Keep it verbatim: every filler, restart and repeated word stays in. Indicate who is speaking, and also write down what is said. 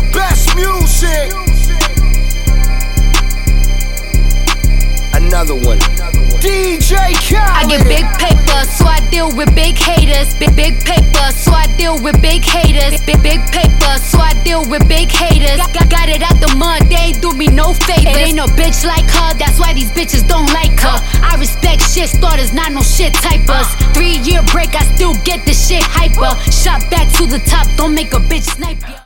Speaker 1: the best music. Another one. D J Khaled.
Speaker 2: I get big paper, so I deal with big haters. Big big paper, so I deal with big haters. Big big paper, so I deal with big haters. Got, got it out the mud, they ain't do me no favors. Ain't no bitch like her, that's why these bitches don't like her. I respect shit starters, not no shit typers. Three year break, I still get the shit hyper. Shot back to the top, don't make a bitch snipe ya.